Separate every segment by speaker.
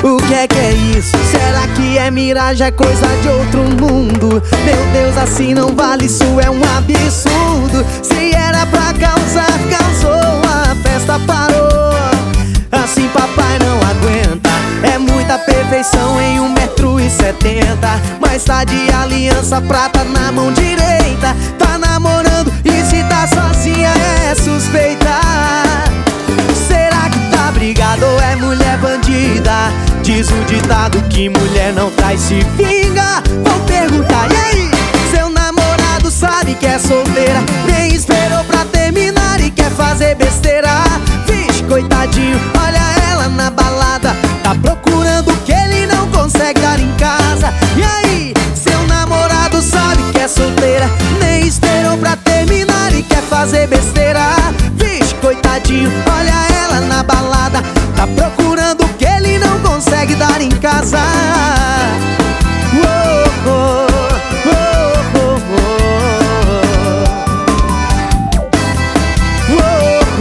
Speaker 1: O que é isso? Será que é miragem, é coisa de outro mundo? Meu Deus, assim não vale, isso é um absurdo. Se era pra causar, causou, a festa parou. Assim papai não aguenta, é muita perfeição em 1,70 m. Mas tá de aliança prata na mão direita. Tá namorando e se tá sozinha é suspeita. Será que tá brigado ou é mulher bandida? Diz o ditado que mulher não trai, se vinga. Vou perguntar, e aí? Seu namorado sabe que é solteira, nem esperou pra terminar e quer fazer besteira. Vixe, coitadinho, olha ela na balada, tá procurando o que ele não consegue dar em casa. E aí? Seu namorado sabe que é solteira, nem esperou pra terminar e quer fazer besteira. Vixe, coitadinho, olha ela na balada, tá procurando o que ele não consegue dar em casa. Oh, oh, oh, oh, oh.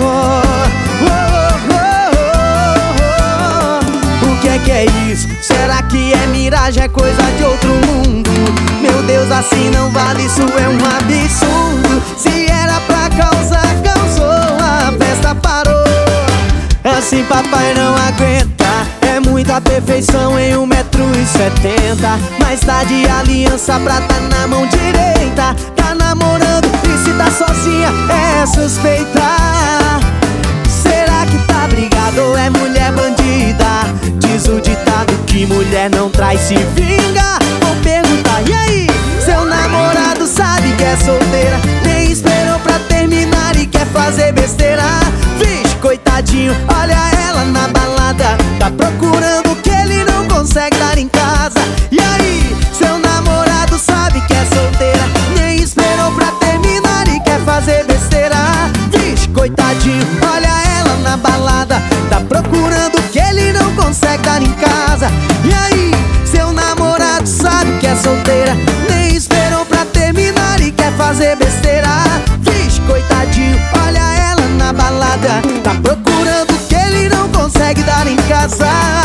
Speaker 1: O que é isso? Será que é miragem, é coisa de outro mundo? Meu Deus, assim não vale, isso é um absurdo. Se era pra causar, causou, a festa parou. Assim papai não aguenta, é muita perfeição em 1,70 m. Mas tá de aliança prata na mão direita. Tá namorando e se tá sozinha é suspeita. Será que tá brigado ou é mulher bandida? Diz o ditado que mulher não trai, se vinga. Vou perguntar, e aí? Seu namorado sabe que é solteira, nem esperou pra terminar e quer fazer besteira. Vixe, coitadinho, olha ela na balada, tá procurando o que ele não consegue dar em casa. E aí? Seu namorado sabe que é solteira, nem esperou pra terminar e quer fazer besteira. Vixe, coitadinho, olha ela na balada, tá procurando o que ele não consegue dar em casa. E aí? Seu namorado sabe que é solteira, nem esperou pra terminar e quer fazer besteira. Vixe, coitadinho, olha ela na balada, tá procurando o que ele não consegue dar em casa.